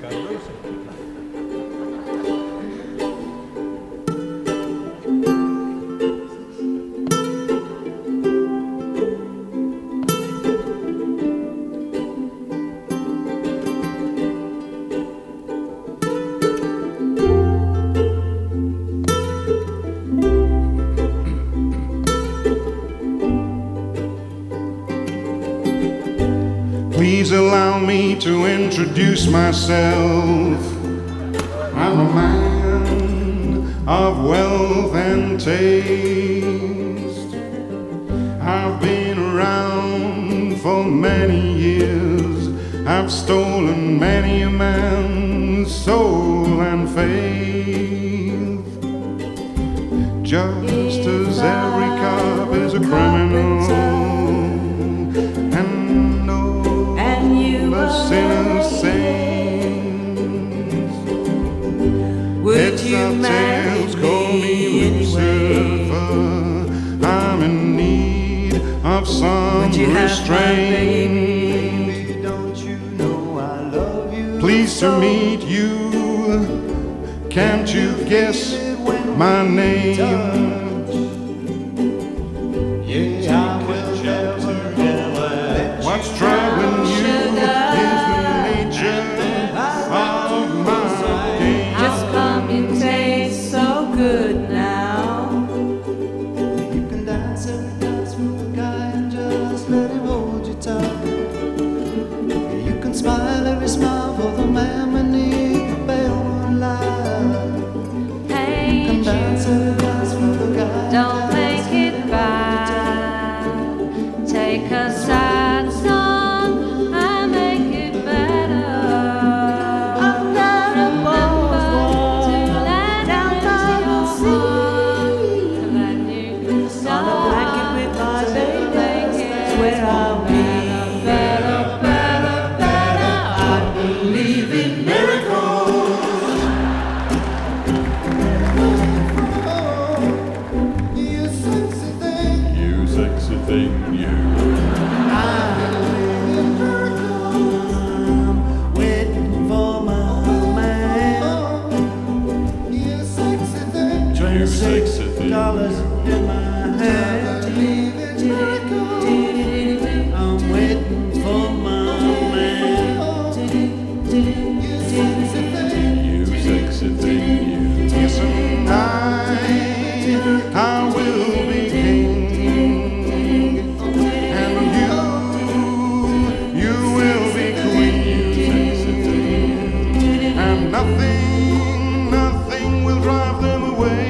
Please allow me to introduce myself. I'm a man of wealth and taste. I've been around for many years. I've stolen many a man's soul and faith. Just as every cop is a criminal, sinners saints. Would you marry call me Lucifer. I'm in need of some restraint. Don't you know I love you? Pleased to meet you. Can't you guess my name? Yeah, I will never What's troubling you? Just come and taste so good now. You can dance every dance with a guy and just let him hold you tight. You can smile every smile for the man beneath the pale moonlight. You can dance every dance with a guy. Don't make it bad. Take a sad song and make it better. $26 in my hand. I'm waiting for my man. You sexy thing, you. Yes, and I will be king, and you will be queen, and nothing will drive them away.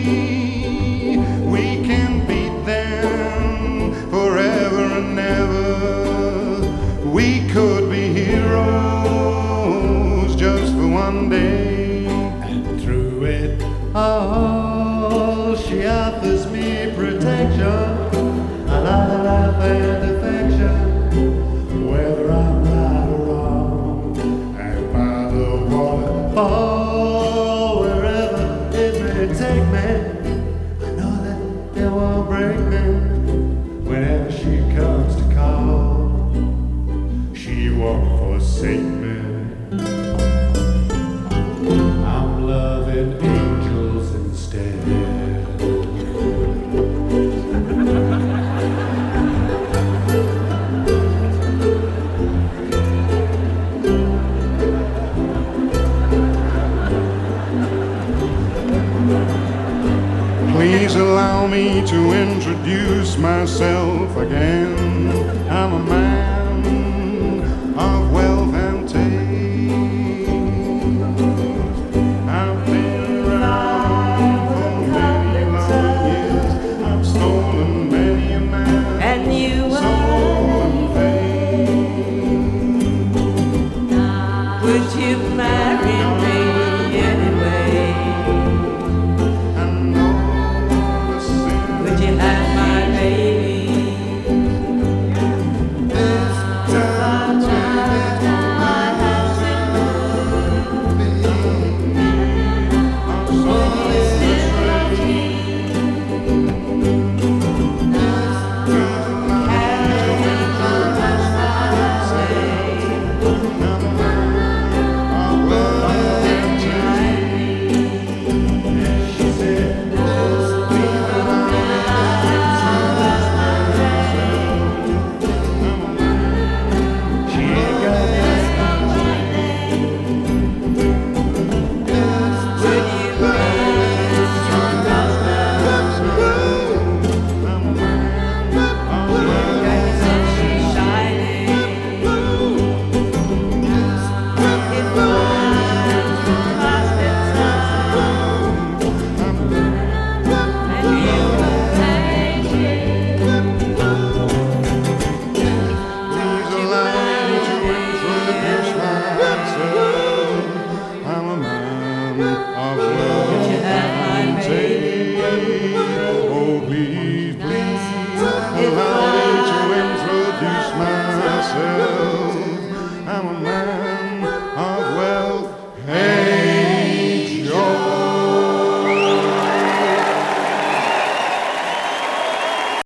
We can beat them forever and ever. We could be heroes just for one day. And through it all, she offers me protection, a lot of love and affection, whether I'm right or wrong. And by the waterfall, wherever it may take me, I know that it won't break me. Whenever she comes to call, she won't forsake me. I'm loving angels instead. Please allow me to introduce myself again. I'm a man